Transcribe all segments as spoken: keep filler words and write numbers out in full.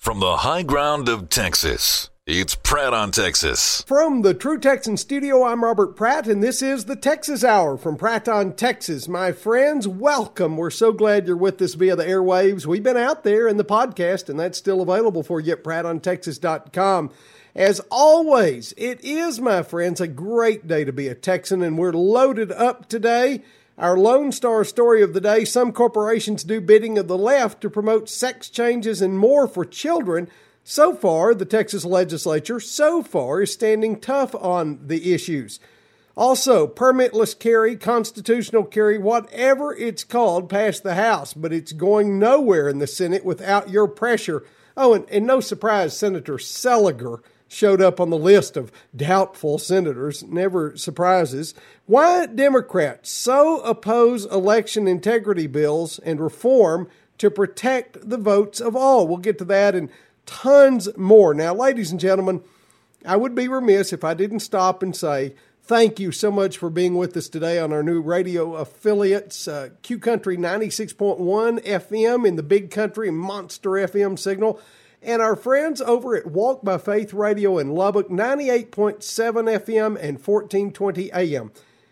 From the high ground of Texas, it's Pratt on Texas. From the True Texan studio, I'm Robert Pratt, and this is the Texas Hour from Pratt on Texas. My friends, welcome. We're so glad you're with us via the airwaves. We've been out there in the podcast, and that's still available for you at pratt on texas dot com. As always, it is, my friends, a great day to be a Texan, and we're loaded up today. Our Lone Star story of the day: some corporations do bidding of the left to promote sex changes and more for children. So far, the Texas legislature, so far, is standing tough on the issues. Also, permitless carry, constitutional carry, whatever it's called, passed the House, but it's going nowhere in the Senate without your pressure. Oh, and, and no surprise, Senator Seliger showed up on the list of doubtful senators. Never surprises. Why Democrats so oppose election integrity bills and reform to protect the votes of all. We'll get to that and tons more. Now, ladies and gentlemen, I would be remiss if I didn't stop and say thank you so much for being with us today on our new radio affiliates, uh, Q Country ninety-six point one F M in the Big Country, Monster F M signal, and our friends over at Walk by Faith Radio in Lubbock, ninety-eight point seven F M and fourteen twenty A M.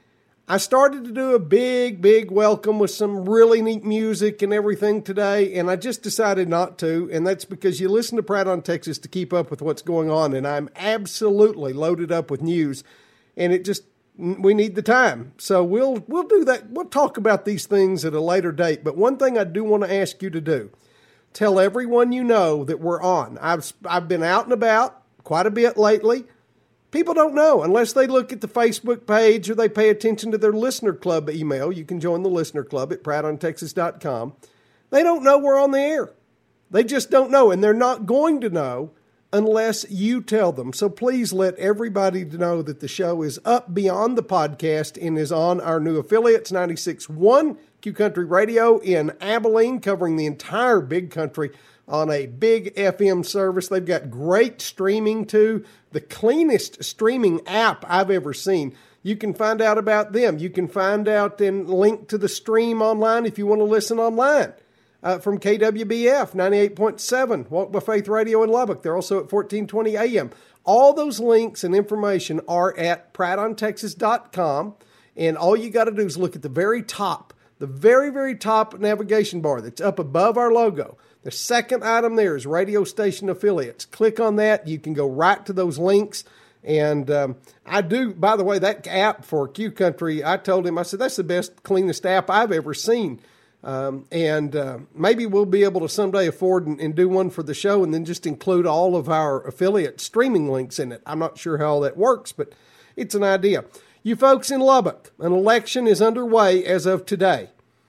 I started to do a big, big welcome with some really neat music and everything today, and I just decided not to, and that's because you listen to Pratt on Texas to keep up with what's going on, and I'm absolutely loaded up with news, and it just, we need the time. So we'll we'll do that. We'll talk about these things at a later date, but one thing I do want to ask you to do: tell everyone you know that we're on. I've I've been out and about quite a bit lately. People don't know unless they look at the Facebook page or they pay attention to their Listener Club email. You can join the Listener Club at pratt on texas dot com. They don't know we're on the air. They just don't know, and they're not going to know unless you tell them. So please let everybody know that the show is up beyond the podcast and is on our new affiliates, ninety-six point one Q Country Radio in Abilene, covering the entire Big Country on a big F M service. They've got great streaming too, the cleanest streaming app I've ever seen. You can find out about them. You can find out and link to the stream online if you want to listen online uh, from K W B F ninety-eight point seven, Walk by Faith Radio in Lubbock. They're also at fourteen twenty A M. All those links and information are at pratt on texas dot com, and all you got to do is look at the very top, the very, very top navigation bar that's up above our logo. The second item there is radio station affiliates. Click on that. You can go right to those links. And um, I do, by the way, that app for Q Country, I told him, I said, that's the best, cleanest app I've ever seen. Um, and uh, maybe we'll be able to someday afford and, and do one for the show and then just include all of our affiliate streaming links in it. I'm not sure how all that works, but it's an idea. You folks in Lubbock, an election is underway as of today.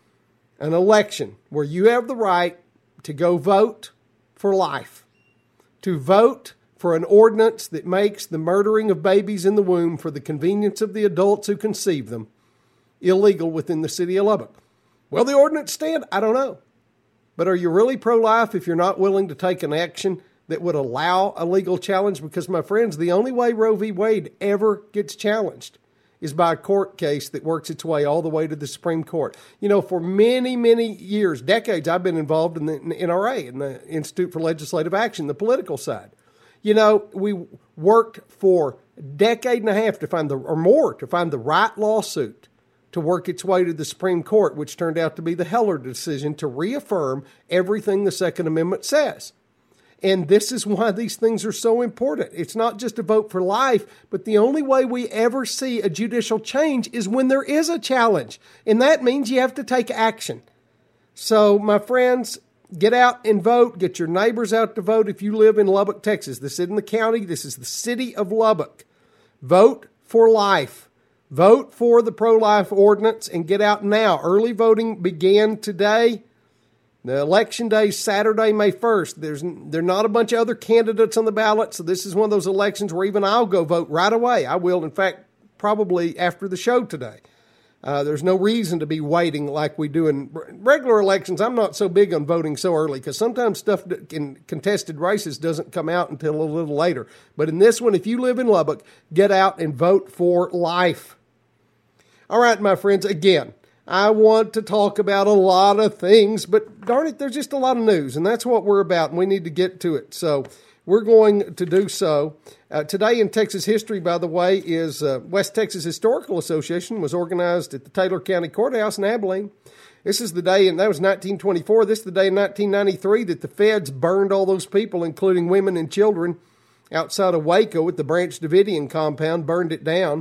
An election where you have the right to go vote for life, to vote for an ordinance that makes the murdering of babies in the womb for the convenience of the adults who conceive them illegal within the city of Lubbock. Will the ordinance stand? I don't know. But are you really pro-life if you're not willing to take an action that would allow a legal challenge? Because, my friends, the only way Roe v. Wade ever gets challenged is by a court case that works its way all the way to the Supreme Court. You know, for many, many years, decades, I've been involved in the, in the N R A, in the Institute for Legislative Action, the political side. You know, we worked for a decade and a half to find the, or more, to find the right lawsuit to work its way to the Supreme Court, which turned out to be the Heller decision to reaffirm everything the Second Amendment says. And this is why these things are so important. It's not just a vote for life, but the only way we ever see a judicial change is when there is a challenge. And that means you have to take action. So, my friends, get out and vote. Get your neighbors out to vote if you live in Lubbock, Texas. This isn't the county. This is the city of Lubbock. Vote for life. Vote for the pro-life ordinance and get out now. Early voting began today. The election day is Saturday, May first. There's there are not a bunch of other candidates on the ballot, so this is one of those elections where even I'll go vote right away. I will, in fact, probably after the show today. Uh, there's no reason to be waiting like we do in regular elections. I'm not so big on voting so early because sometimes stuff in contested races doesn't come out until a little later. But in this one, if you live in Lubbock, get out and vote for life. All right, my friends, again, I want to talk about a lot of things, but darn it, there's just a lot of news, and that's what we're about, and we need to get to it. So we're going to do so. Uh, today in Texas history, by the way, is uh, West Texas Historical Association was organized at the Taylor County Courthouse in Abilene. This is the day, and that was nineteen twenty-four. This is the day in nineteen ninety-three that the feds burned all those people, including women and children, outside of Waco at the Branch Davidian compound, burned it down.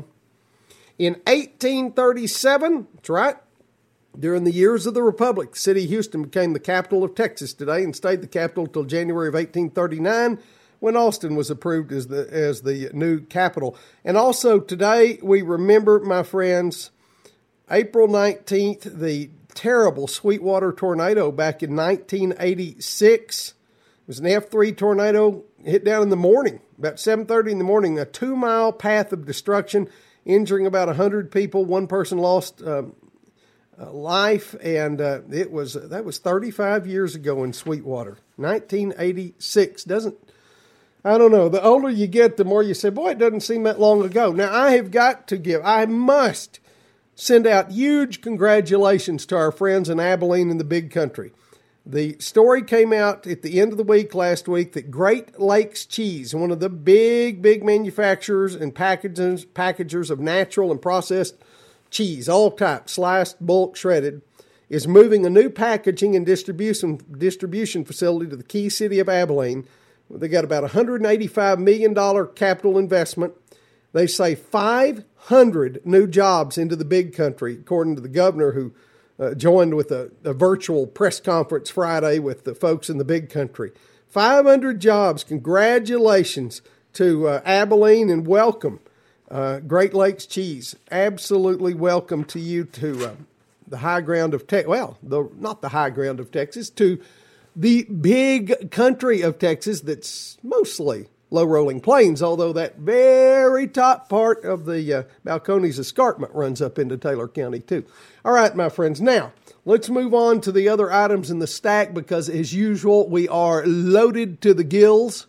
In eighteen thirty-seven, that's right, during the years of the Republic, the city of Houston became the capital of Texas today and stayed the capital until January of eighteen thirty-nine, when Austin was approved as the as the new capital. And also today we remember, my friends, April nineteenth, the terrible Sweetwater tornado back in nineteen eighty-six. It was an F three tornado, hit down in the morning, about seven thirty in the morning, a two-mile path of destruction, injuring about one hundred people. One person lost um, uh, life, and uh, it was that was thirty-five years ago in Sweetwater, nineteen eighty-six. Doesn't I don't know. The older you get, the more you say, boy, it doesn't seem that long ago. Now, I have got to give, I must send out huge congratulations to our friends in Abilene and the Big Country. The story came out at the end of the week last week that Great Lakes Cheese, one of the big, big manufacturers and packagers, packagers of natural and processed cheese, all types, sliced, bulk, shredded, is moving a new packaging and distribution distribution facility to the key city of Abilene. They got about one hundred eighty-five million dollars capital investment. They say five hundred new jobs into the Big Country, according to the governor, who uh, joined with a, a virtual press conference Friday with the folks in the Big Country. five hundred jobs. Congratulations to uh, Abilene, and welcome, uh, Great Lakes Cheese. Absolutely welcome to you to uh, the high ground of Texas. Well, the, not the high ground of Texas, to the Big Country of Texas that's mostly low-rolling plains, although that very top part of the uh, Balcones Escarpment runs up into Taylor County too. All right, my friends, now let's move on to the other items in the stack because, as usual, we are loaded to the gills.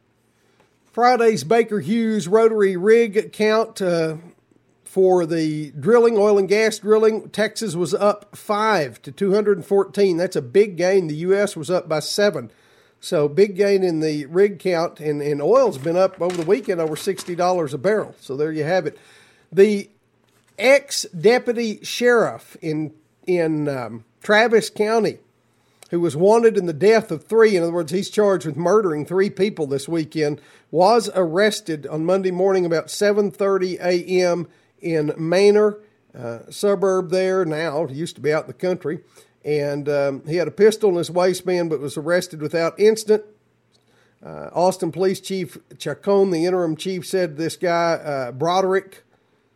Friday's Baker Hughes rotary rig count uh, for the drilling, oil and gas drilling, Texas was up five to two hundred fourteen. That's a big gain. The U S was up by seven. So big gain in the rig count, and, and oil's been up over the weekend over sixty dollars a barrel. So there you have it. The ex-deputy sheriff in in um, Travis County, who was wanted in the death of three, in other words, he's charged with murdering three people this weekend, was arrested on Monday morning about seven thirty a.m. in Manor, uh, suburb there now. It used to be out in the country. And um, he had a pistol in his waistband, but was arrested without incident. Uh, Austin Police Chief Chacon, the interim chief, said this guy, uh, Broderick,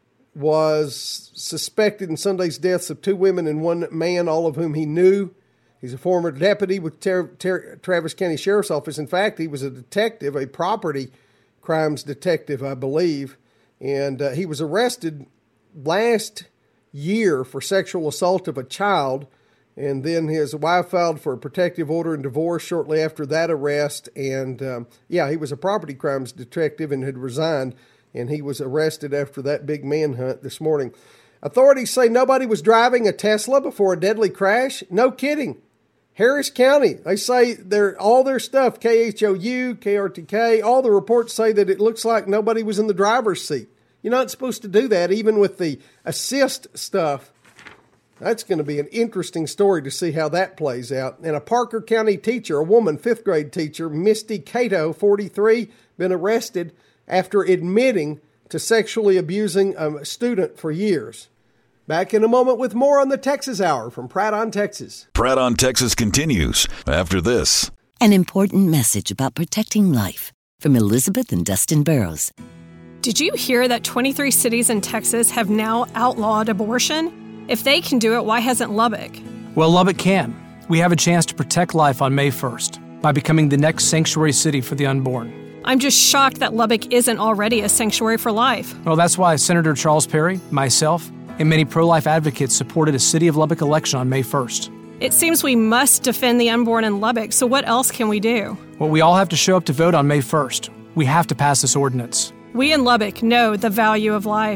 was suspected in Sunday's deaths of two women and one man, all of whom he knew. He's a former deputy with Ter- Ter- Travis County Sheriff's Office. In fact, he was a detective, a property crimes detective, I believe. And uh, he was arrested last year for sexual assault of a child. And then his wife filed for a protective order and divorce shortly after that arrest. And, um, yeah, he was a property crimes detective and had resigned. And he was arrested after that big manhunt this morning. Authorities say nobody was driving a Tesla before a deadly crash. No kidding. Harris County, they say they're, all their stuff, K H O U, K R T K, all the reports say that it looks like nobody was in the driver's seat. You're not supposed to do that, even with the assist stuff. That's going to be an interesting story to see how that plays out. And a Parker County teacher, a woman, fifth grade teacher, Misty Cato, forty-three, been arrested after admitting to sexually abusing a student for years. Back in a moment with more on the Texas Hour from Pratt on Texas. Pratt on Texas continues after this. An important message about protecting life from Elizabeth and Dustin Burrows. Did you hear that twenty-three cities in Texas have now outlawed abortion? If they can do it, why hasn't Lubbock? Well, Lubbock can. We have a chance to protect life on May first by becoming the next sanctuary city for the unborn. I'm just shocked that Lubbock isn't already a sanctuary for life. Well, that's why Senator Charles Perry, myself, and many pro-life advocates supported a City of Lubbock election on May first. It seems we must defend the unborn in Lubbock, so what else can we do? Well, we all have to show up to vote on May first. We have to pass this ordinance. We in Lubbock know the value of life.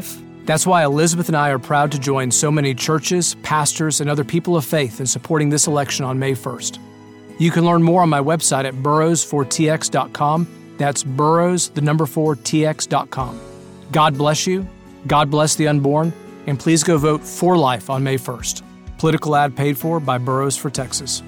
That's why Elizabeth and I are proud to join so many churches, pastors, and other people of faith in supporting this election on May first. You can learn more on my website at burrows four t x dot com. That's burrows, the number four, t x dot com. God bless you, God bless the unborn, and please go vote for life on May first. Political ad paid for by Burrows for Texas.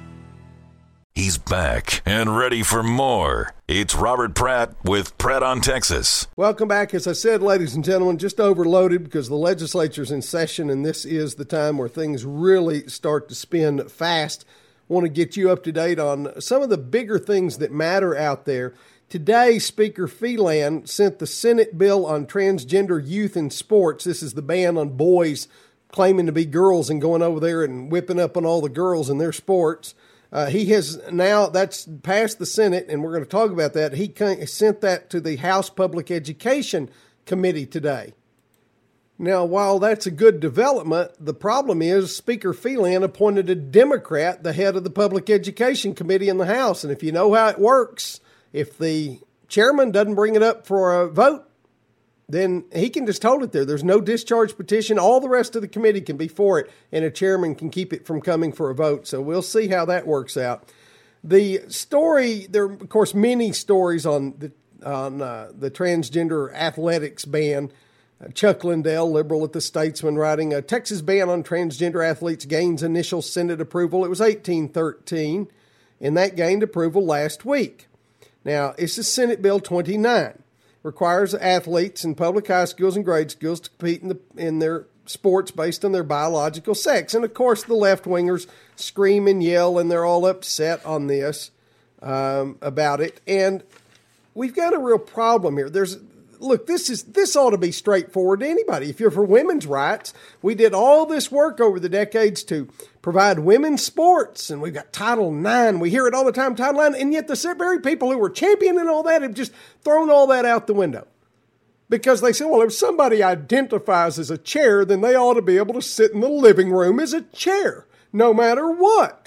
He's back and ready for more. It's Robert Pratt with Pratt on Texas. Welcome back. As I said, ladies and gentlemen, just overloaded because the legislature's in session, and this is the time where things really start to spin fast. I want to get you up to date on some of the bigger things that matter out there. Today, Speaker Phelan sent the Senate bill on transgender youth in sports. This is the ban on boys claiming to be girls and going over there and whipping up on all the girls in their sports. Uh, he has now, that's passed the Senate, and we're going to talk about that. He sent that to the House Public Education Committee today. Now, while that's a good development, the problem is Speaker Phelan appointed a Democrat the head of the Public Education Committee in the House. And if you know how it works, if the chairman doesn't bring it up for a vote, then he can just hold it there. There's no discharge petition. All the rest of the committee can be for it, and a chairman can keep it from coming for a vote. So we'll see how that works out. The story, there are, of course, many stories on the on uh, the transgender athletics ban. Uh, Chuck Lindell, liberal at the Statesman, writing, a Texas ban on transgender athletes gains initial Senate approval. It was eighteen thirteen, and that gained approval last week. Now, it's the Senate Bill twenty-nine. Requires athletes in public high schools and grade schools to compete in, the, in their sports based on their biological sex. And, of course, the left-wingers scream and yell, and they're all upset on this, um, about it. And we've got a real problem here. There's Look, this is this ought to be straightforward to anybody. If you're for women's rights, we did all this work over the decades to provide women's sports, and we've got Title nine. We hear it all the time, Title nine, and yet the very people who were championing all that have just thrown all that out the window. Because they say, well, if somebody identifies as a chair, then they ought to be able to sit in the living room as a chair, no matter what.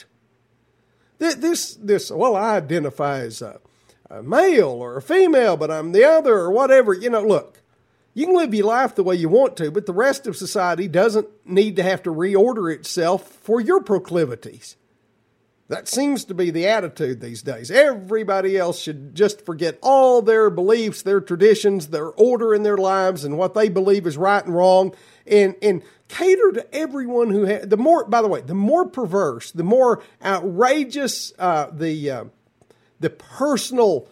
This, this well, I identify as a a male or a female, but I'm the other or whatever. You know, look, you can live your life the way you want to, but the rest of society doesn't need to have to reorder itself for your proclivities. That seems to be the attitude these days. Everybody else should just forget all their beliefs, their traditions, their order in their lives, and what they believe is right and wrong, and, and cater to everyone who has, the more, by the way, the more perverse, the more outrageous uh, the, uh, the personal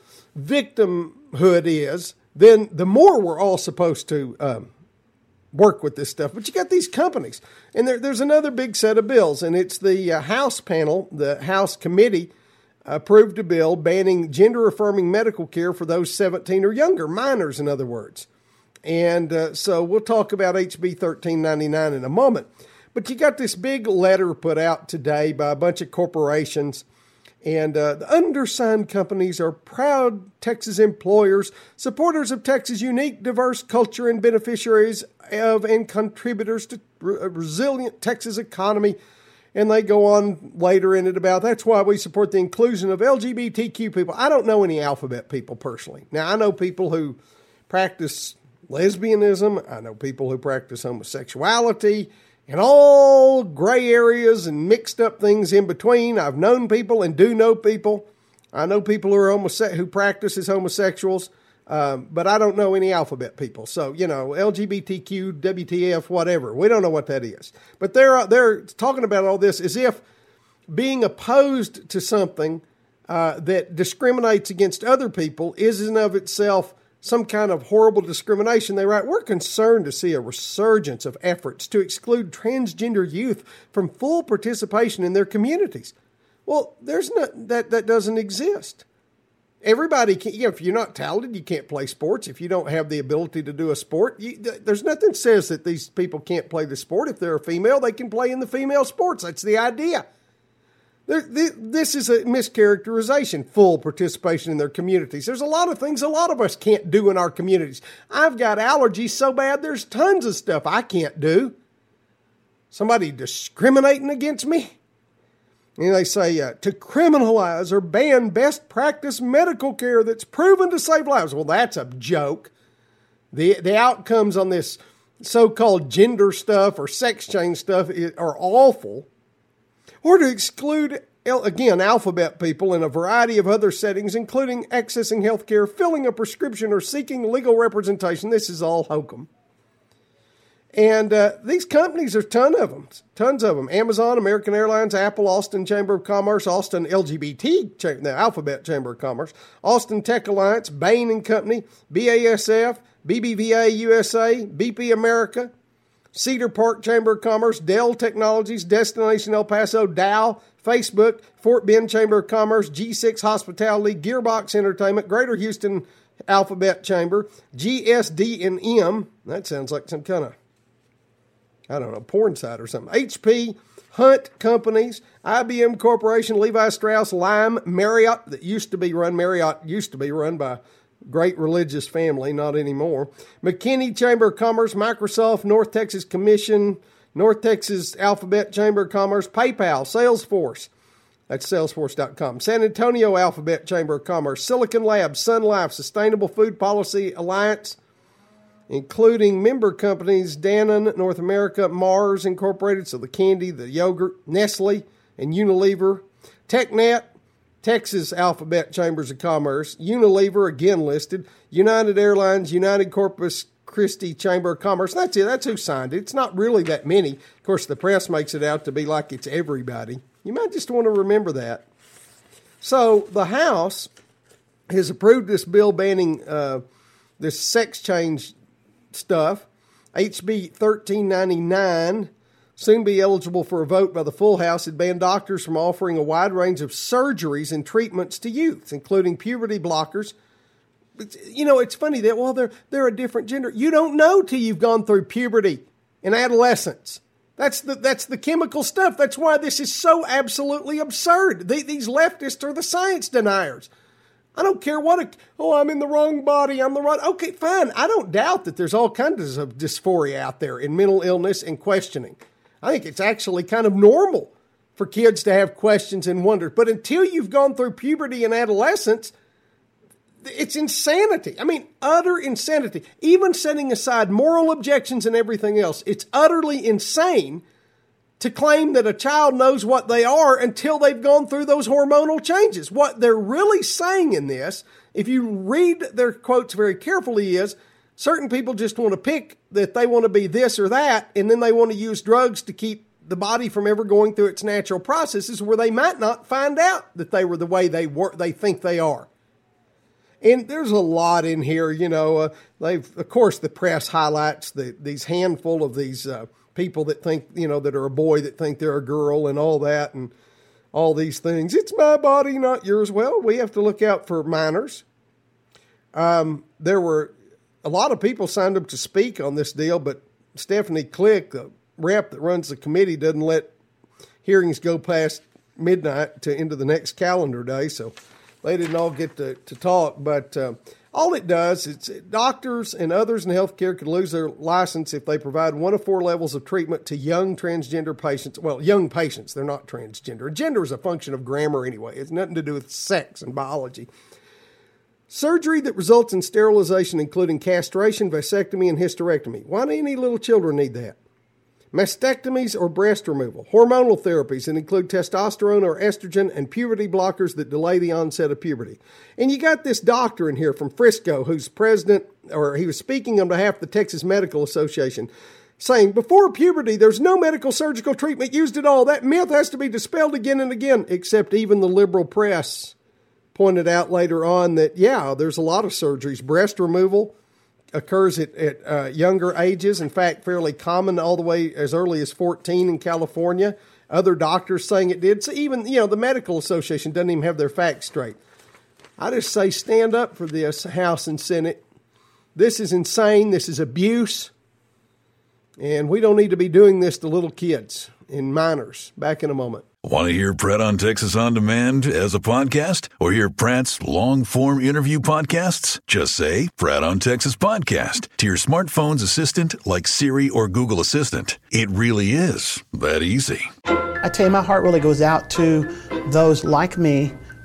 victimhood is, then the more we're all supposed to um, work with this stuff. But you got these companies, and there, there's another big set of bills, and it's the uh, House panel, the House committee approved a bill banning gender-affirming medical care for those seventeen or younger, minors in other words. And uh, so we'll talk about H B thirteen ninety-nine in a moment. But you got this big letter put out today by a bunch of corporations. And uh, the undersigned companies are proud Texas employers, supporters of Texas' unique, diverse culture, and beneficiaries of and contributors to a resilient Texas economy. And they go on later in it about that's why we support the inclusion of L G B T Q people. I don't know any alphabet people personally. Now, I know people who practice lesbianism. I know people who practice homosexuality. And all gray areas and mixed up things in between. I've known people and do know people. I know people who are homose- who practice as homosexuals, um, but I don't know any alphabet people. So, you know, L G B T Q, W T F, whatever. We don't know what that is. But they're, they're talking about all this as if being opposed to something uh, that discriminates against other people is in of itself some kind of horrible discrimination. They write, we're concerned to see a resurgence of efforts to exclude transgender youth from full participation in their communities. Well, there's not, that, that doesn't exist. Everybody can, you know, if you're not talented, you can't play sports. If you don't have the ability to do a sport, you, there's nothing that says that these people can't play the sport. If they're a female, they can play in the female sports. That's the idea. This is a mischaracterization, full participation in their communities. There's a lot of things a lot of us can't do in our communities. I've got allergies so bad, there's tons of stuff I can't do. Somebody discriminating against me? And they say uh, to criminalize or ban best practice medical care that's proven to save lives. Well, that's a joke. The, the outcomes on this so-called gender stuff or sex change stuff are awful, or to exclude, again, alphabet people in a variety of other settings, including accessing health care, filling a prescription, or seeking legal representation. This is all hokum. And uh, these companies, there's a ton of them, tons of them. Amazon, American Airlines, Apple, Austin Chamber of Commerce, Austin L G B T, the Alphabet Chamber of Commerce, Austin Tech Alliance, Bain and Company, B A S F, B B V A U S A, B P America, Cedar Park Chamber of Commerce, Dell Technologies, Destination El Paso, Dow, Facebook, Fort Bend Chamber of Commerce, G six Hospitality, Gearbox Entertainment, Greater Houston Alphabet Chamber, G S D and M, that sounds like some kind of, I don't know, porn site or something, H P, Hunt Companies, I B M Corporation, Levi Strauss, Lime, Marriott, that used to be run, Marriott used to be run by a great religious family, not anymore, McKinney Chamber of Commerce, Microsoft, North Texas Commission, North Texas Alphabet Chamber of Commerce, PayPal, Salesforce, that's salesforce dot com, San Antonio Alphabet Chamber of Commerce, Silicon Labs, Sun Life, Sustainable Food Policy Alliance, including member companies Danone, North America, Mars Incorporated, so the candy, the yogurt, Nestle, and Unilever, TechNet, Texas Alphabet Chambers of Commerce, Unilever, again listed, United Airlines, United Corpus Christi Chamber of Commerce. That's it. That's who signed it. It's not really that many. Of course, the press makes it out to be like it's everybody. You might just want to remember that. So the House has approved this bill banning uh, this sex change stuff, H B thirteen ninety-nine, soon be eligible for a vote by the full House. It banned doctors from offering a wide range of surgeries and treatments to youth, including puberty blockers. It's, you know, it's funny that, well, they're, they're a different gender. You don't know till you've gone through puberty and adolescence. That's the, that's the chemical stuff. That's why this is so absolutely absurd. They, these leftists are the science deniers. I don't care what, a, oh, I'm in the wrong body, I'm the right, okay, fine. I don't doubt that there's all kinds of dysphoria out there in mental illness and questioning. I think it's actually kind of normal for kids to have questions and wonders. But until you've gone through puberty and adolescence, it's insanity. I mean, utter insanity. Even setting aside moral objections and everything else, it's utterly insane to claim that a child knows what they are until they've gone through those hormonal changes. What they're really saying in this, if you read their quotes very carefully, is certain people just want to pick that they want to be this or that, and then they want to use drugs to keep the body from ever going through its natural processes where they might not find out that they were the way they were, they think they are. And there's a lot in here, you know, uh, they've, of course, the press highlights the, these handful of these uh, people that think, you know, that are a boy that think they're a girl and all that and all these things. It's my body, not yours. Well, we have to look out for minors. Um, there were a lot of people signed up to speak on this deal, but Stephanie Click, the rep that runs the committee, doesn't let hearings go past midnight to into the next calendar day. So they didn't all get to, to talk, but uh, all it does is doctors and others in healthcare could lose their license if they provide one of four levels of treatment to young transgender patients. Well, young patients, they're not transgender. Gender is a function of grammar anyway. It's nothing to do with sex and biology. Surgery that results in sterilization, including castration, vasectomy, and hysterectomy. Why do any little children need that? Mastectomies or breast removal. Hormonal therapies that include testosterone or estrogen and puberty blockers that delay the onset of puberty. And you got this doctor in here from Frisco who's president, or he was speaking on behalf of the Texas Medical Association, saying, before puberty, there's no medical surgical treatment used at all. That myth has to be dispelled again and again, except even the liberal press pointed out later on that, yeah, there's a lot of surgeries. Breast removal occurs at, at uh, younger ages. In fact, fairly common all the way as early as fourteen in California. Other doctors saying it did. So even, you know, the Medical Association doesn't even have their facts straight. I just say stand up for this, House and Senate. This is insane. This is abuse. And we don't need to be doing this to little kids and minors. Back in a moment. Want to hear Pratt on Texas On Demand as a podcast? Or hear Pratt's long-form interview podcasts? Just say Pratt on Texas Podcast to your smartphone's assistant like Siri or Google Assistant. It really is that easy. I tell you, my heart really goes out to those like me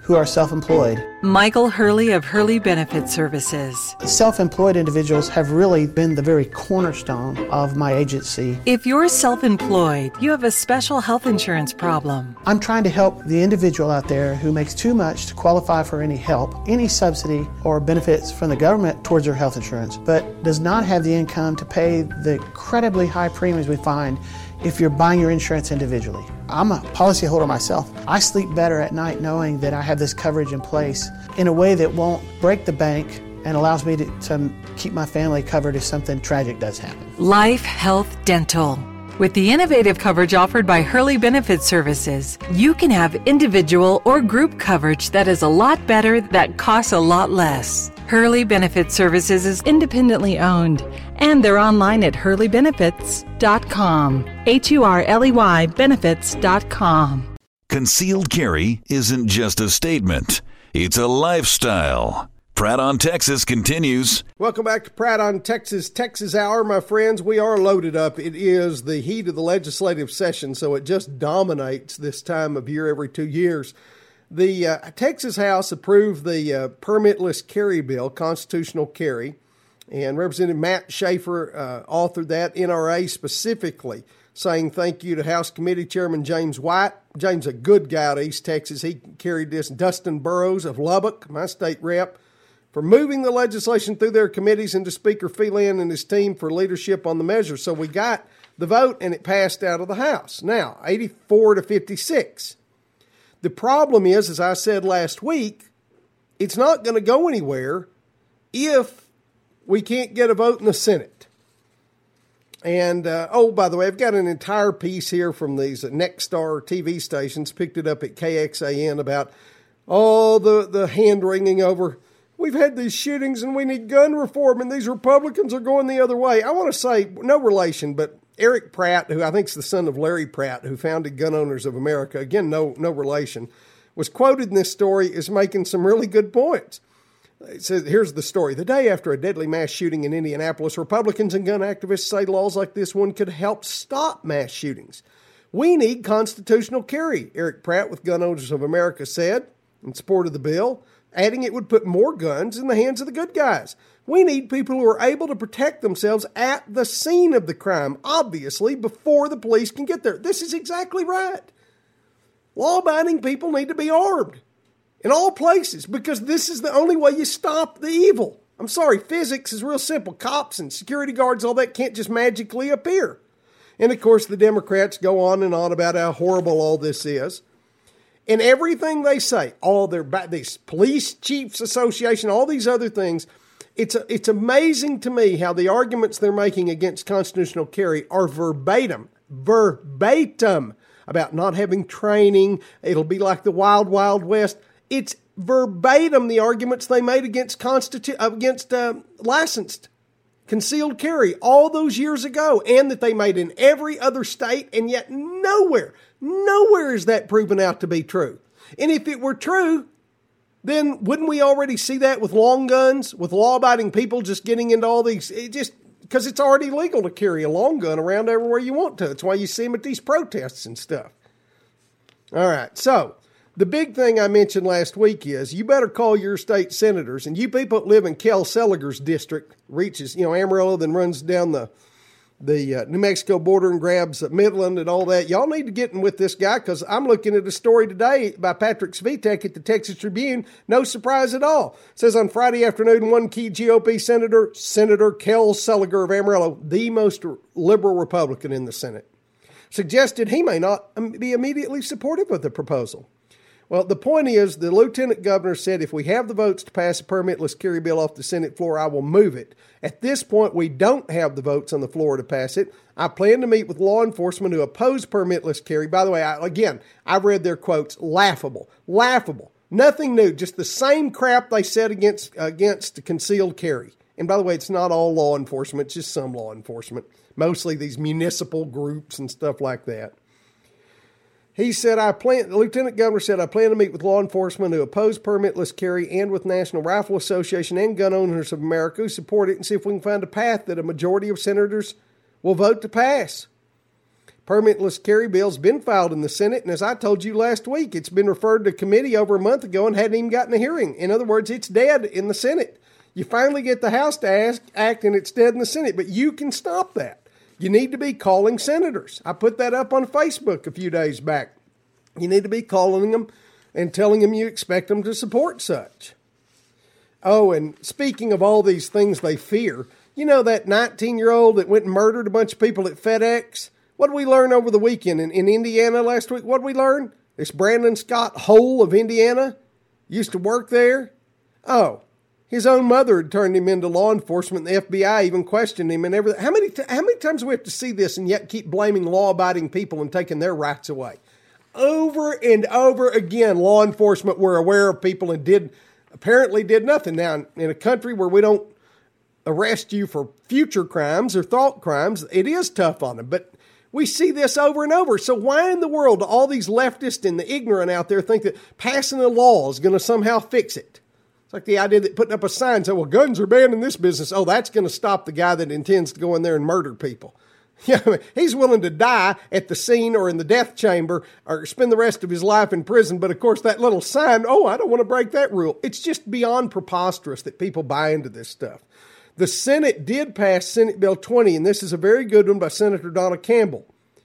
who are self-employed. Michael Hurley of Hurley Benefit Services. Self-employed individuals have really been the very cornerstone of my agency. If you're self-employed, you have a special health insurance problem. I'm trying to help the individual out there who makes too much to qualify for any help, any subsidy or benefits from the government towards their health insurance, but does not have the income to pay the incredibly high premiums we find if you're buying your insurance individually. I'm a policyholder myself. I sleep better at night knowing that I have this coverage in place in a way that won't break the bank and allows me to, to keep my family covered if something tragic does happen. Life Health Dental. With the innovative coverage offered by Hurley Benefit Services, you can have individual or group coverage that is a lot better, that costs a lot less. Hurley Benefit Services is independently owned, and they're online at hurley benefits dot com. H U R L E Y benefits dot com. Concealed carry isn't just a statement, it's a lifestyle. Pratt on Texas continues. Welcome back to Pratt on Texas, Texas Hour, my friends. We are loaded up. It is the heat of the legislative session, so it just dominates this time of year every two years. The uh, Texas House approved the uh, permitless carry bill, constitutional carry, and Representative Matt Schaefer uh, authored that, N R A specifically, saying thank you to House Committee Chairman James White. James, a good guy out of East Texas. He carried this. Dustin Burrows of Lubbock, my state rep, for moving the legislation through their committees, and to Speaker Phelan and his team for leadership on the measure. So we got the vote, and it passed out of the House. Now, eighty-four to fifty-six. The problem is, as I said last week, it's not going to go anywhere if we can't get a vote in the Senate. And, uh, oh, by the way, I've got an entire piece here from these Nexstar T V stations, picked it up at K X A N, about all the, the hand-wringing over, we've had these shootings and we need gun reform and these Republicans are going the other way. I want to say, no relation, but Eric Pratt, who I think is the son of Larry Pratt, who founded Gun Owners of America, again, no no relation, was quoted in this story as making some really good points. It says, here's the story. The day after a deadly mass shooting in Indianapolis, Republicans and gun activists say laws like this one could help stop mass shootings. We need constitutional carry, Eric Pratt with Gun Owners of America said in support of the bill, adding it would put more guns in the hands of the good guys. We need people who are able to protect themselves at the scene of the crime, obviously, before the police can get there. This is exactly right. Law-abiding people need to be armed in all places because this is the only way you stop the evil. I'm sorry, physics is real simple. Cops and security guards, all that can't just magically appear. And, of course, the Democrats go on and on about how horrible all this is. And everything they say, all their this police chiefs association, all these other things, it's a, it's amazing to me how the arguments they're making against constitutional carry are verbatim, verbatim about not having training. It'll be like the wild, wild west. It's verbatim the arguments they made against constitu- against uh, licensed concealed carry all those years ago, and that they made in every other state, and yet nowhere, nowhere is that proven out to be true. And if it were true, then wouldn't we already see that with long guns, with law-abiding people just getting into all these, it just because it's already legal to carry a long gun around everywhere you want to. That's why you see them at these protests and stuff. All right, so the big thing I mentioned last week is you better call your state senators, and you people that live in Kel Seliger's district, reaches, you know, Amarillo, then runs down the the uh, New Mexico border and grabs uh, Midland and all that. Y'all need to get in with this guy, because I'm looking at a story today by Patrick Svitek at the Texas Tribune. No surprise at all. It says on Friday afternoon, one key G O P senator, Senator Kel Seliger of Amarillo, the most liberal Republican in the Senate, suggested he may not be immediately supportive of the proposal. Well, the point is, the lieutenant governor said, if we have the votes to pass a permitless carry bill off the Senate floor, I will move it. At this point, we don't have the votes on the floor to pass it. I plan to meet with law enforcement who oppose permitless carry. By the way, I, again, I've read their quotes. Laughable. Laughable. Nothing new. Just the same crap they said against, against concealed carry. And by the way, it's not all law enforcement. It's just some law enforcement. Mostly these municipal groups and stuff like that. He said, I plan, the lieutenant governor said, I plan to meet with law enforcement who oppose permitless carry and with National Rifle Association and Gun Owners of America who support it, and see if we can find a path that a majority of senators will vote to pass. permitless carry bill's been filed in the Senate, and as I told you last week, it's been referred to committee over a month ago and hadn't even gotten a hearing. In other words, it's dead in the Senate. You finally get the House to ask, act, and it's dead in the Senate, but you can stop that. You need to be calling senators. I put that up on Facebook a few days back. You need to be calling them and telling them you expect them to support such. Oh, and speaking of all these things they fear, you know that nineteen-year-old that went and murdered a bunch of people at FedEx? What did we learn over the weekend in, in Indiana last week? What did we learn? This Brandon Scott Hole of Indiana used to work there. Oh, his own mother had turned him into law enforcement, and the F B I even questioned him and everything. How many, t- how many times do we have to see this and yet keep blaming law-abiding people and taking their rights away? Over and over again, law enforcement were aware of people and did apparently did nothing. Now, in a country where we don't arrest you for future crimes or thought crimes, it is tough on them. But we see this over and over. So why in the world do all these leftists and the ignorant out there think that passing a law is going to somehow fix it? It's like the idea that putting up a sign and say, well, guns are banned in this business. Oh, that's going to stop the guy that intends to go in there and murder people. Yeah, I mean, he's willing to die at the scene or in the death chamber or spend the rest of his life in prison. But of course, that little sign, oh, I don't want to break that rule. It's just beyond preposterous that people buy into this stuff. The Senate did pass Senate Bill twenty, and this is a very good one by Senator Donna Campbell.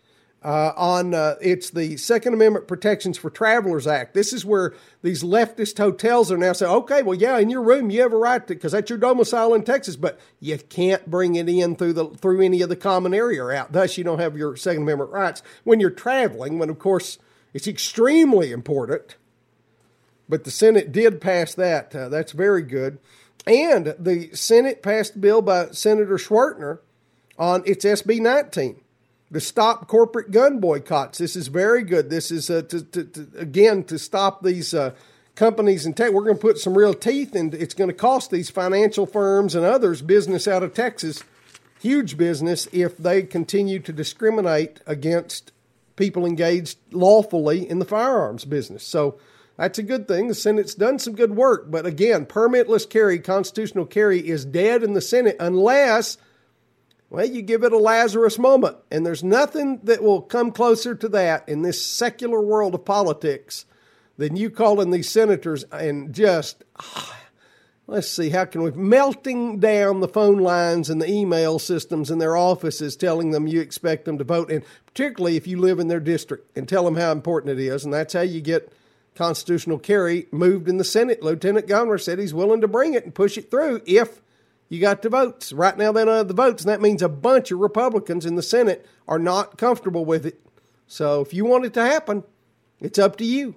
Uh, on uh, it's the Second Amendment Protections for Travelers Act. This is where these leftist hotels are now saying, okay, well, yeah, in your room you have a right to, because that's your domicile in Texas, but you can't bring it in through the through any of the common area or out. Thus, you don't have your Second Amendment rights when you're traveling. When of course it's extremely important. But the Senate did pass that. Uh, that's very good. And the Senate passed a bill by Senator Schwertner on its S B nineteen. To stop corporate gun boycotts. This is very good. This is, uh, to, to, to, again, to stop these uh, companies in tech. We're going to put some real teeth in. It's going to cost these financial firms and others business out of Texas, huge business, if they continue to discriminate against people engaged lawfully in the firearms business. So that's a good thing. The Senate's done some good work. But again, permitless carry, constitutional carry is dead in the Senate unless... well, you give it a Lazarus moment, and there's nothing that will come closer to that in this secular world of politics than you calling these senators and just, ah, let's see, how can we, melting down the phone lines and the email systems in their offices, telling them you expect them to vote, and particularly if you live in their district, and tell them how important it is, and that's how you get constitutional carry moved in the Senate. Lieutenant Governor said he's willing to bring it and push it through if you got the votes. Right now, they don't have the votes, and that means a bunch of Republicans in the Senate are not comfortable with it. So if you want it to happen, it's up to you.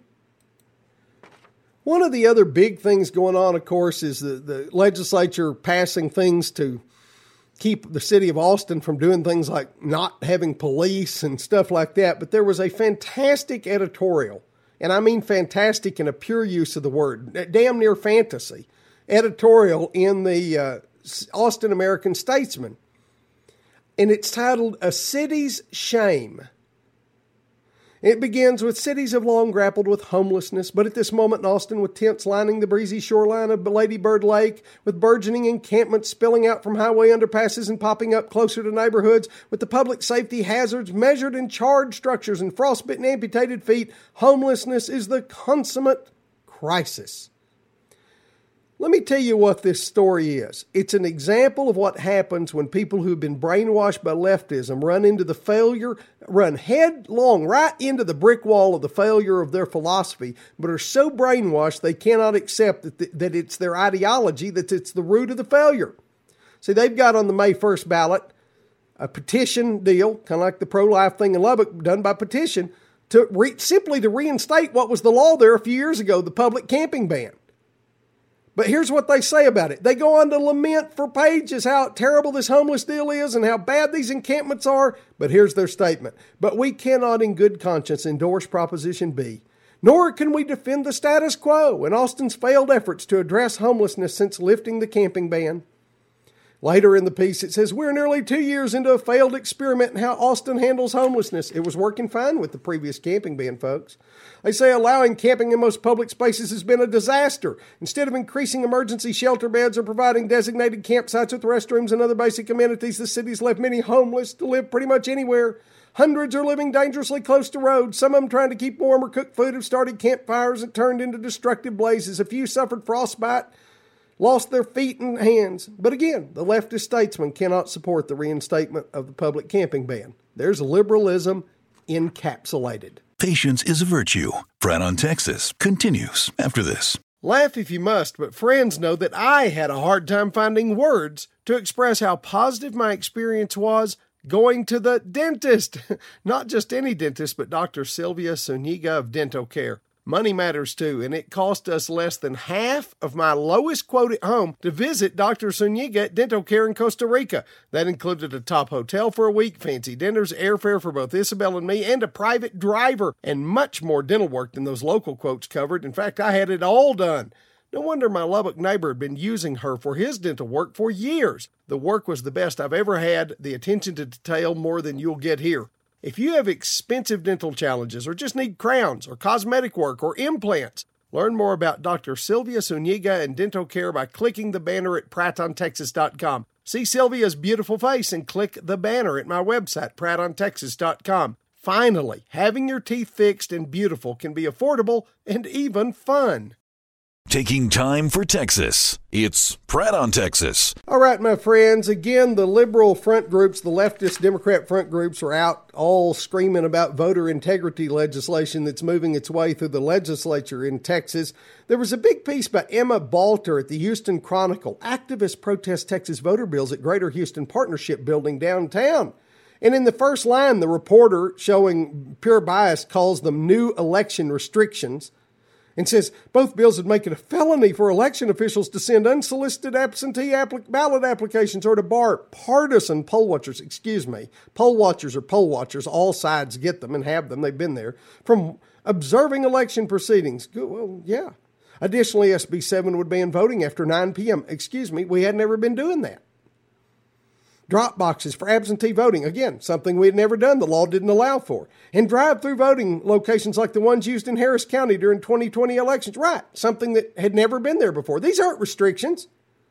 One of the other big things going on, of course, is the, the legislature passing things to keep the city of Austin from doing things like not having police and stuff like that. But there was a fantastic editorial, and I mean fantastic in a pure use of the word, damn near fantasy, editorial in the uh, Austin American Statesman. And it's titled A City's Shame. It begins with cities have long grappled with homelessness, but at this moment in Austin, with tents lining the breezy shoreline of Lady Bird Lake, with burgeoning encampments spilling out from highway underpasses and popping up closer to neighborhoods, with the public safety hazards measured in charred structures and frostbitten amputated feet, homelessness is the consummate crisis. Let me tell you what this story is. It's an example of what happens when people who've been brainwashed by leftism run into the failure, run headlong right into the brick wall of the failure of their philosophy, but are so brainwashed they cannot accept that, th- that it's their ideology, that it's the root of the failure. See, they've got on the May first ballot a petition deal, kind of like the pro-life thing in Lubbock, done by petition, to re- simply to reinstate what was the law there a few years ago, the public camping ban. But here's what they say about it. They go on to lament for pages how terrible this homeless deal is and how bad these encampments are. But here's their statement. But we cannot in good conscience endorse Proposition B, nor can we defend the status quo and Austin's failed efforts to address homelessness since lifting the camping ban. Later in the piece, it says, we're nearly two years into a failed experiment in how Austin handles homelessness. It was working fine with the previous camping ban, folks. They say allowing camping in most public spaces has been a disaster. Instead of increasing emergency shelter beds or providing designated campsites with restrooms and other basic amenities, the city's left many homeless to live pretty much anywhere. Hundreds are living dangerously close to roads. Some of them trying to keep warm or cook food have started campfires that turned into destructive blazes. A few suffered frostbite, lost their feet and hands. But again, the leftist statesmen cannot support the reinstatement of the public camping ban. There's liberalism encapsulated. Patience is a virtue. Pratt on Texas continues after this. Laugh if you must, but friends know that I had a hard time finding words to express how positive my experience was going to the dentist. Not just any dentist, but Doctor Sylvia Suniga of Dental Care. Money matters too, and it cost us less than half of my lowest quote at home to visit Doctor Suniga at Dental Care in Costa Rica. That included a top hotel for a week, fancy dinners, airfare for both Isabel and me, and a private driver, and much more dental work than those local quotes covered. In fact, I had it all done. No wonder my Lubbock neighbor had been using her for his dental work for years. The work was the best I've ever had, the attention to detail more than you'll get here. If you have expensive dental challenges or just need crowns or cosmetic work or implants, learn more about Doctor Sylvia Suniga and Dental Care by clicking the banner at pratt on texas dot com. See Sylvia's beautiful face and click the banner at my website, pratt on texas dot com. Finally, having your teeth fixed and beautiful can be affordable and even fun. Taking time for Texas. It's Pratt on Texas. All right, my friends. Again, the liberal front groups, the leftist Democrat front groups are out all screaming about voter integrity legislation that's moving its way through the legislature in Texas. There was a big piece by Emma Balter at the Houston Chronicle. Activists protest Texas voter bills at Greater Houston Partnership Building downtown. And in the first line, the reporter, showing pure bias, calls them new election restrictions, and says both bills would make it a felony for election officials to send unsolicited absentee applic- ballot applications or to bar partisan poll watchers, excuse me, poll watchers or poll watchers, all sides get them and have them, they've been there, from observing election proceedings. Well, yeah. Additionally, S B seven would ban voting after nine p.m. Excuse me, we had never been doing that. Drop boxes for absentee voting, again, something we had never done, the law didn't allow for. And drive-through voting locations like the ones used in Harris County during twenty twenty elections, right, something that had never been there before. These aren't restrictions.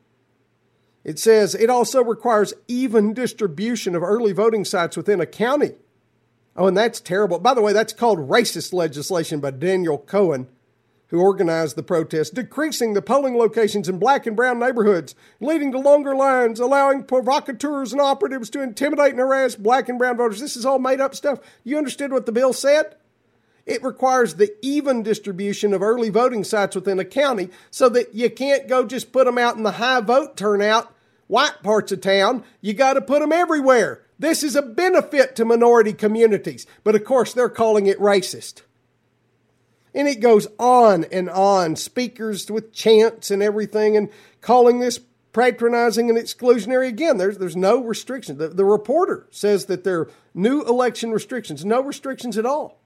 It says it also requires even distribution of early voting sites within a county. Oh, and that's terrible. By the way, that's called racist legislation by Daniel Cohen, who organized the protest, decreasing the polling locations in black and brown neighborhoods, leading to longer lines, allowing provocateurs and operatives to intimidate and harass black and brown voters. This is all made up stuff. You understood what the bill said? It requires the even distribution of early voting sites within a county so that you can't go just put them out in the high vote turnout, white parts of town. You got to put them everywhere. This is a benefit to minority communities. But of course, they're calling it racist. And it goes on and on, speakers with chants and everything, and calling this patronizing and exclusionary. Again, there's there's no restriction. The, the reporter says that there are new election restrictions, no restrictions at all.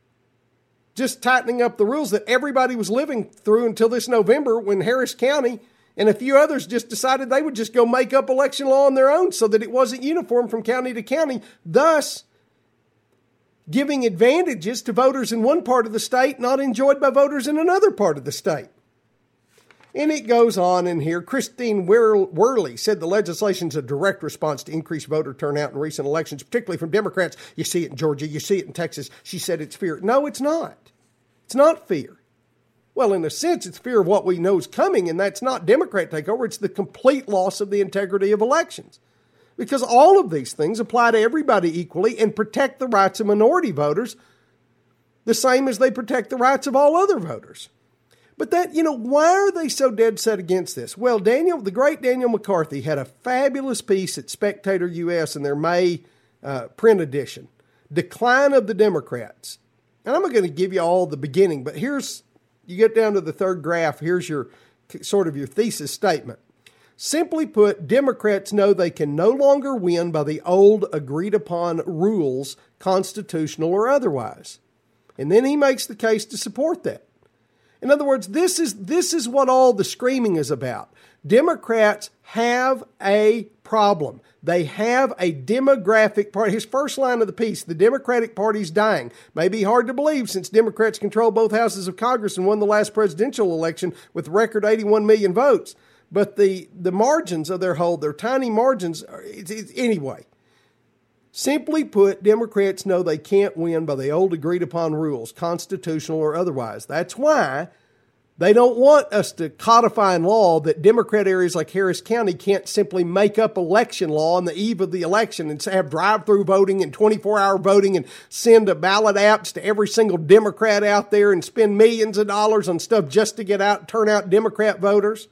Just tightening up the rules that everybody was living through until this November when Harris County and a few others just decided they would just go make up election law on their own so that it wasn't uniform from county to county, thus giving advantages to voters in one part of the state not enjoyed by voters in another part of the state. And it goes on in here. Christine Worley said the legislation is a direct response to increased voter turnout in recent elections, particularly from Democrats. You see it in Georgia. You see it in Texas. She said it's fear. No, it's not. It's not fear. Well, in a sense, it's fear of what we know is coming, and that's not Democrat takeover. It's the complete loss of the integrity of elections. Because all of these things apply to everybody equally and protect the rights of minority voters the same as they protect the rights of all other voters. But that, you know, why are they so dead set against this? Well, Daniel, the great Daniel McCarthy had a fabulous piece at Spectator U S in their May uh, print edition, Decline of the Democrats. And I'm not going to give you all the beginning, but here's, you get down to the third graph, here's your sort of your thesis statement. Simply put, Democrats know they can no longer win by the old agreed-upon rules, constitutional or otherwise. And then he makes the case to support that. In other words, this is this is what all the screaming is about. Democrats have a problem. They have a demographic part. His first line of the piece, the Democratic Party's dying. May be hard to believe since Democrats control both houses of Congress and won the last presidential election with record eighty-one million votes. But the, the margins of their hold, their tiny margins, are, it's, it's, anyway. Simply put, Democrats know they can't win by the old agreed-upon rules, constitutional or otherwise. That's why they don't want us to codify in law that Democrat areas like Harris County can't simply make up election law on the eve of the election and have drive-through voting and twenty-four hour voting and send a ballot apps to every single Democrat out there and spend millions of dollars on stuff just to get out, turn out Democrat voters.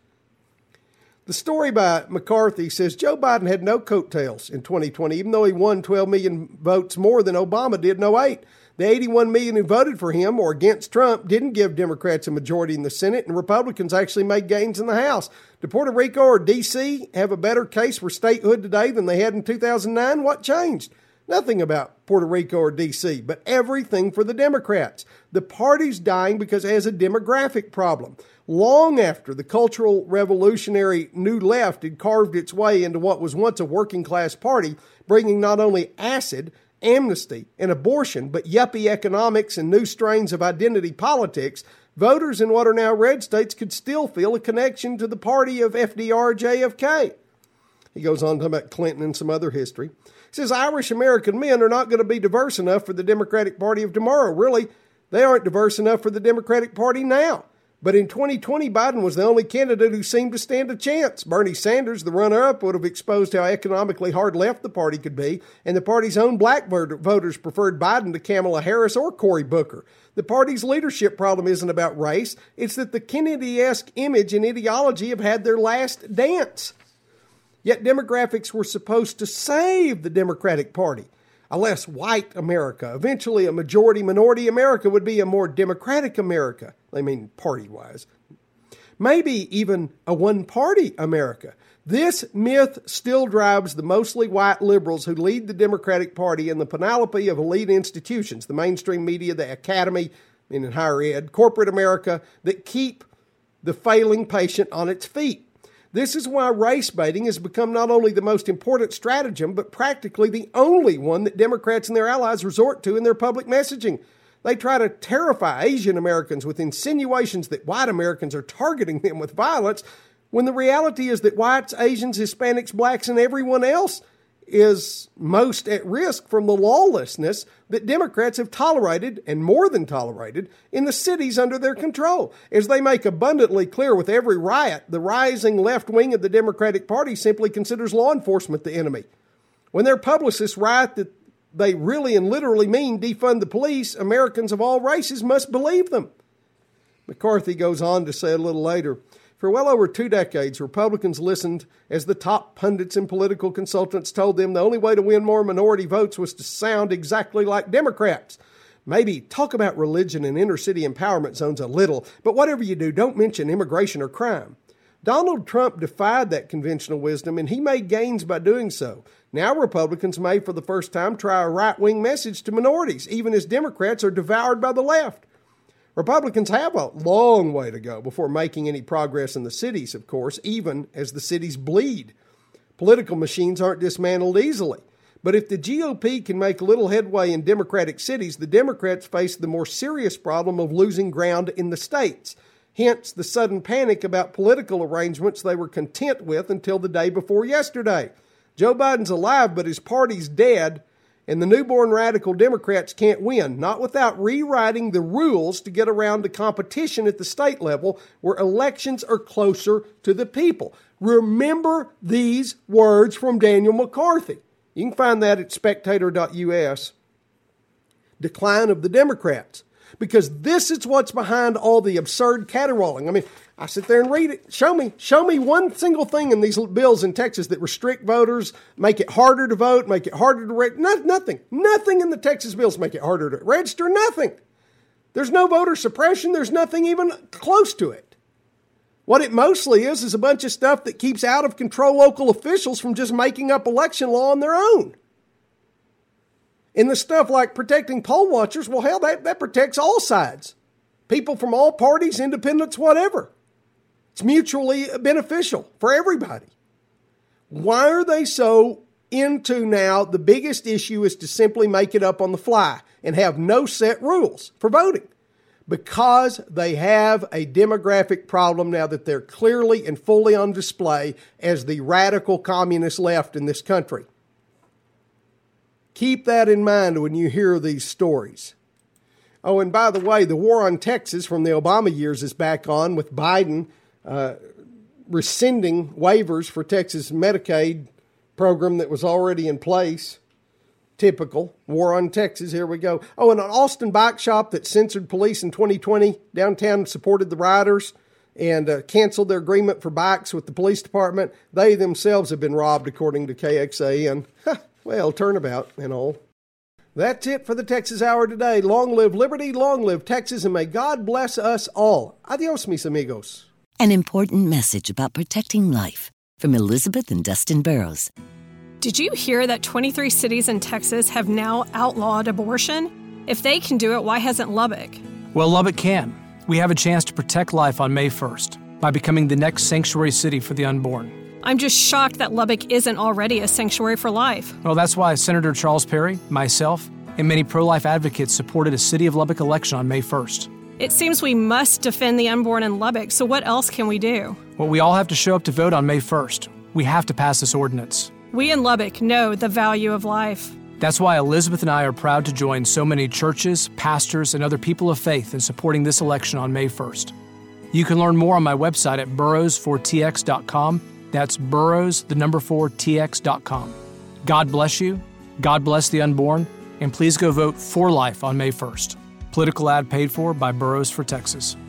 The story by McCarthy says Joe Biden had no coattails in twenty twenty, even though he won twelve million votes more than Obama did in oh eight. The eighty-one million who voted for him or against Trump didn't give Democrats a majority in the Senate, and Republicans actually made gains in the House. Did Puerto Rico or D C have a better case for statehood today than they had in two thousand nine? What changed? Nothing about Puerto Rico or D C, but everything for the Democrats. The party's dying because it has a demographic problem. Long after the cultural revolutionary New Left had carved its way into what was once a working-class party, bringing not only acid, amnesty, and abortion, but yuppie economics and new strains of identity politics, voters in what are now red states could still feel a connection to the party of F D R, J F K. He goes on to talk about Clinton and some other history. He says Irish American men are not going to be diverse enough for the Democratic Party of tomorrow. Really, they aren't diverse enough for the Democratic Party now. But in twenty twenty, Biden was the only candidate who seemed to stand a chance. Bernie Sanders, the runner-up, would have exposed how economically hard left the party could be, and the party's own black voters preferred Biden to Kamala Harris or Cory Booker. The party's leadership problem isn't about race. It's that the Kennedy-esque image and ideology have had their last dance. Yet demographics were supposed to save the Democratic Party. A less white America, eventually a majority-minority America, would be a more democratic America. I mean, party-wise. Maybe even a one-party America. This myth still drives the mostly white liberals who lead the Democratic Party in the panoply of elite institutions, the mainstream media, the academy, and in higher ed, corporate America, that keep the failing patient on its feet. This is why race baiting has become not only the most important stratagem, but practically the only one that Democrats and their allies resort to in their public messaging. They try to terrify Asian Americans with insinuations that white Americans are targeting them with violence, when the reality is that whites, Asians, Hispanics, blacks, and everyone else is most at risk from the lawlessness that Democrats have tolerated, and more than tolerated, in the cities under their control. As they make abundantly clear with every riot, the rising left wing of the Democratic Party simply considers law enforcement the enemy. When their publicists write that they really and literally mean defund the police, Americans of all races must believe them. McCarthy goes on to say a little later, for well over two decades, Republicans listened as the top pundits and political consultants told them the only way to win more minority votes was to sound exactly like Democrats. Maybe talk about religion and inner-city empowerment zones a little, but whatever you do, don't mention immigration or crime. Donald Trump defied that conventional wisdom, and he made gains by doing so. Now Republicans may, for the first time, try a right-wing message to minorities, even as Democrats are devoured by the left. Republicans have a long way to go before making any progress in the cities, of course, even as the cities bleed. Political machines aren't dismantled easily. But if the G O P can make little headway in Democratic cities, the Democrats face the more serious problem of losing ground in the states. Hence the sudden panic about political arrangements they were content with until the day before yesterday. Joe Biden's alive, but his party's dead. And the newborn radical Democrats can't win, not without rewriting the rules to get around the competition at the state level where elections are closer to the people. Remember these words from Daniel McCarthy. You can find that at spectator dot U S. Decline of the Democrats. Because this is what's behind all the absurd caterwauling. I mean, I sit there and read it. Show me, show me one single thing in these bills in Texas that restrict voters, make it harder to vote, make it harder to register. No, nothing. Nothing in the Texas bills make it harder to register. Nothing. There's no voter suppression. There's nothing even close to it. What it mostly is is a bunch of stuff that keeps out of control local officials from just making up election law on their own. And the stuff like protecting poll watchers, well, hell, that, that protects all sides. People from all parties, independents, whatever. It's mutually beneficial for everybody. Why are they so into now the biggest issue is to simply make it up on the fly and have no set rules for voting? Because they have a demographic problem now that they're clearly and fully on display as the radical communist left in this country. Keep that in mind when you hear these stories. Oh, and by the way, the war on Texas from the Obama years is back on, with Biden uh, rescinding waivers for Texas Medicaid program that was already in place. Typical. War on Texas, here we go. Oh, and an Austin bike shop that censored police in twenty twenty downtown supported the rioters and uh, canceled their agreement for bikes with the police department. They themselves have been robbed, according to K X A N. Well, turnabout and all. That's it for the Texas Hour today. Long live liberty, long live Texas, and may God bless us all. Adios, mis amigos. An important message about protecting life from Elizabeth and Dustin Burrows. Did you hear that twenty-three cities in Texas have now outlawed abortion? If they can do it, why hasn't Lubbock? Well, Lubbock can. We have a chance to protect life on May first by becoming the next sanctuary city for the unborn. I'm just shocked that Lubbock isn't already a sanctuary for life. Well, that's why Senator Charles Perry, myself, and many pro-life advocates supported a City of Lubbock election on May first. It seems we must defend the unborn in Lubbock, so what else can we do? Well, we all have to show up to vote on May first. We have to pass this ordinance. We in Lubbock know the value of life. That's why Elizabeth and I are proud to join so many churches, pastors, and other people of faith in supporting this election on May first. You can learn more on my website at burrows four t x dot com. That's burrows, the number four, t x dot com. God bless you, God bless the unborn, and please go vote for life on May first. Political ad paid for by Burrows for Texas.